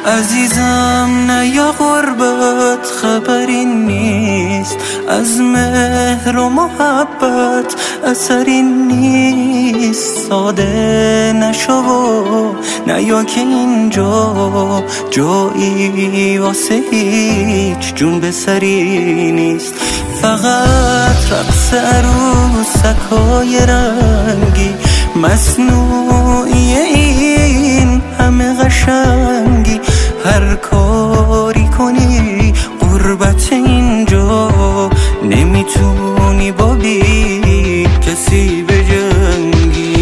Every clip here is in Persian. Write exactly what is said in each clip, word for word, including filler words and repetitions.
عزیزم نه یا غربت خبری نیست، از مهر و محبت اثری نیست. ساده نشو و نه یا که اینجا جایی واسه هیچ جون به سری نیست. فقط رقص عروسکای رنگی مصنوعی این همه قشنگی، هر کاری کنی غربت اینجا نمیتونی با بی کسی بجنگی.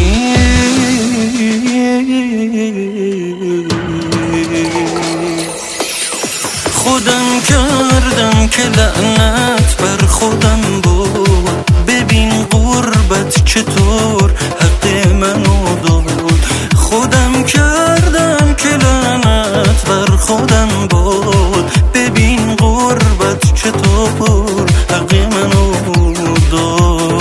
خودم کردم که لعنت بر خودم بود، ببین غربت چطور حق منو داد. خودم کردم که لعنت بر خودم بود، ببین غربت چطور حق منو داد.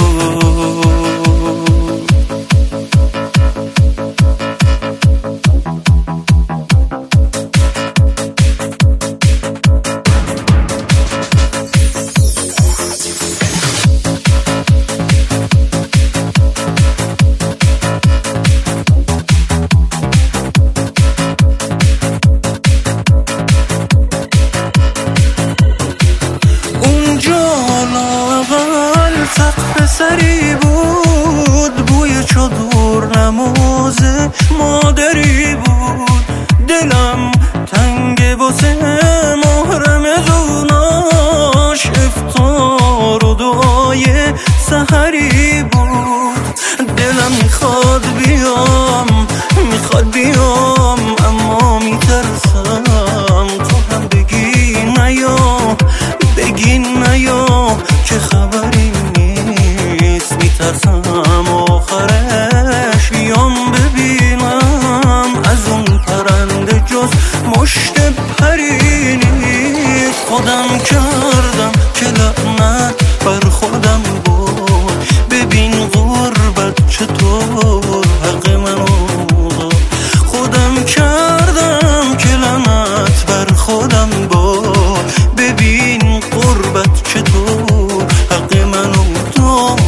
سقف سری بود، بوی چادر نماز مادری بود. دلم تنگ واسه محرم زوناش، افطار و دعای سحری بود. دلم میخواد بیام میخواد بیام اما میترسم تو هم بگی نیا بگی نیا که خبری میترسم آخرش بیام ببینم از اون پرنده جز مشت پری نیست. خودم کردم که لعنت بر خودم بود، ببین غربت چطور حق منو داد. خودم کردم که لعنت بر خودم بود، ببین غربت چطور حق منو داد.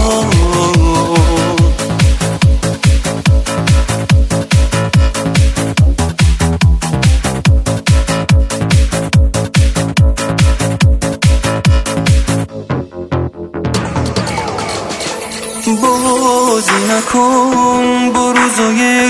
بازی نکن با روزای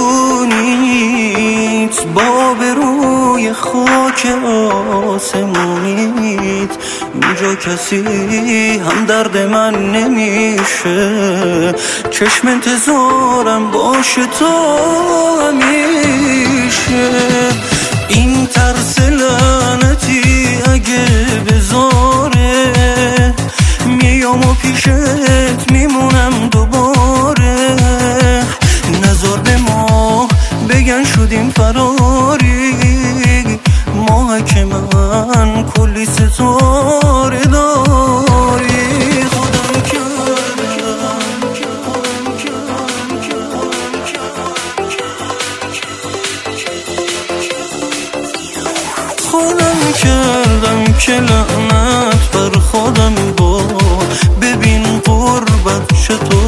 جوونیت، با به روی خاک آسمونیت. اینجا کسی هم درد من نمیشه، چشم انتظارم باشه تا همیشه. این ترس لعنتی اگه بذاره میام و پیشت میمونم دوباره. نظر به ما بگن شدیم فراری، ماهک من کلی ستاره داری. خودم کردم خودم کردم که لعنت بر خودم بود، ببین غربت چطور